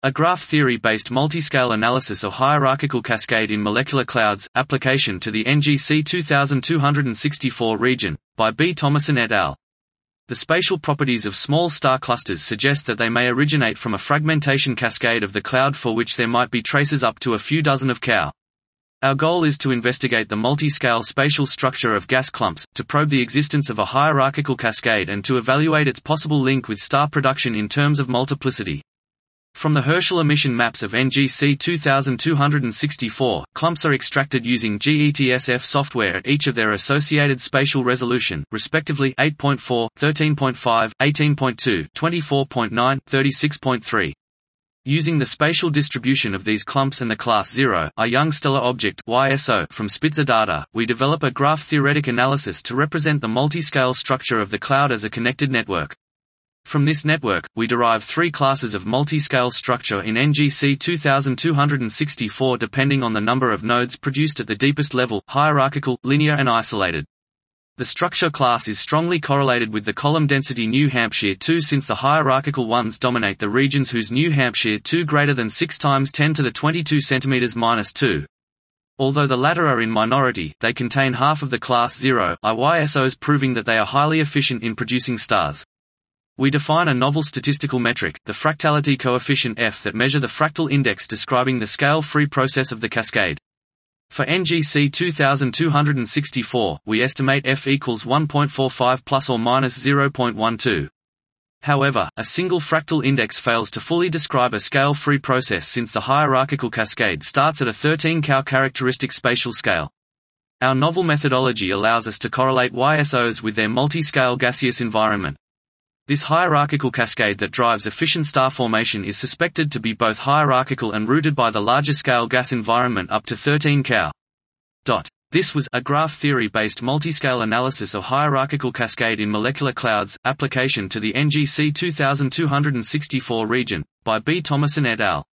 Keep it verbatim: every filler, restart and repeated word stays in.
A graph theory-based multiscale analysis of hierarchical cascade in molecular clouds, application to the N G C two thousand two hundred sixty-four region, by B. Thomason et al. The spatial properties of small star clusters suggest that they may originate from a fragmentation cascade of the cloud for which there might be traces up to a few dozen of Kao. Our goal is to investigate the multi-scale spatial structure of gas clumps, to probe the existence of a hierarchical cascade and to evaluate its possible link with star production in terms of multiplicity. From the Herschel emission maps of N G C two thousand two hundred sixty-four, clumps are extracted using G E T S F software at each of their associated spatial resolution, respectively eight point four, thirteen point five, eighteen point two, twenty-four point nine, thirty-six point three. Using the spatial distribution of these clumps and the class zero, a young stellar object Y S O from Spitzer data, we develop a graph-theoretic analysis to represent the multi-scale structure of the cloud as a connected network. From this network, we derive three classes of multi-scale structure in N G C two thousand two hundred sixty-four depending on the number of nodes produced at the deepest level, hierarchical, linear and isolated. The structure class is strongly correlated with the column density New Hampshire two since the hierarchical ones dominate the regions whose New Hampshire two greater than six times ten to the twenty-two centimeters minus two. Although the latter are in minority, they contain half of the class zero I Y S Os, proving that they are highly efficient in producing stars. We define a novel statistical metric, the fractality coefficient F, that measure the fractal index describing the scale-free process of the cascade. For N G C two thousand two hundred sixty-four, we estimate F equals one point four five plus or minus zero point one two. However, a single fractal index fails to fully describe a scale-free process since the hierarchical cascade starts at a thirteen Kao characteristic spatial scale. Our novel methodology allows us to correlate Y S Os with their multi-scale gaseous environment. This hierarchical cascade that drives efficient star formation is suspected to be both hierarchical and rooted by the larger scale gas environment up to thirteen Kao. This was a graph theory-based multiscale analysis of hierarchical cascade in molecular clouds, application to the N G C two thousand two hundred sixty-four region, by B. Thomason et al.